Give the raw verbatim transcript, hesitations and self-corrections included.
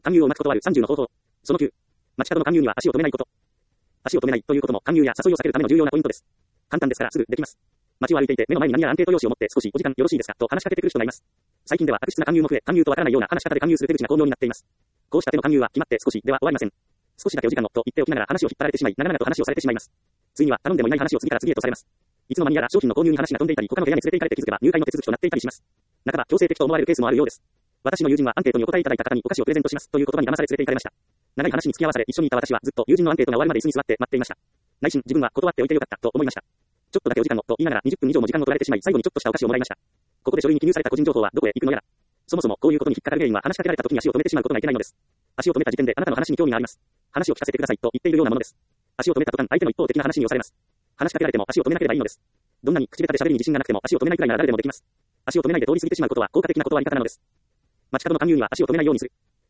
勧誘をうまく断るさんじゅうの方法。そのきゅう。街角の勧誘には足を止めないこと。足を止めないということも勧誘や誘いを避けるための重要なポイントです。簡単ですからすぐできます。街を歩いていて目の前に何やらアンケート用紙を持って少しお時間よろしいですかと話しかけてくる人がいます。最近では悪質な勧誘も増え、勧誘とわからないような話し方で勧誘する手口が巧妙になっています。こうした手の勧誘は決まって少しでは終わりません。少しだけお時間をと言っておきながら話を引っ張られてしまい、長々と話をされてしまいます。ついには頼んでもいない話を次から次へとされます。いつの間にやら商品の購入に話が飛んでいたり、他の部屋に連れて行かれて気づけば入会の手続きとなっていたりします。半ば強制的と思われるケースもあるようです。私の友人はアンケートにお答えいただいた方にお菓子をプレゼントしますという言葉に騙され連れて行かれました。長い話に付き合わされ一緒にいた私はずっと友人のアンケートが終わるまで椅子に座って待っていました。内心自分は断っておいてよかったと思いました。ちょっとだけお時間をと言いながらにじゅっぷん以上も時間を取られてしまい、最後にちょっとしたお菓子をもらいました。ここで書類に記入された個人情報はどこへ行くのやら。そもそもこういうことに引っかかる原因は話しかけられた時に足を止めてしまうことがいけないのです。足を止めた時点であなたの話に興味があります。話を聞かせてくださいと言っているようなものです。足を止めた途端相手の一方的な話に押されます。話しかけられても足を止めなければいいのです。どんなに口下手で喋りに自信がなくても足を止めないくらいなら誰でもできます。足を止めないで通り過ぎてしまうことは効果的な断り方なのです。街角の勧誘には足を止めないようにする。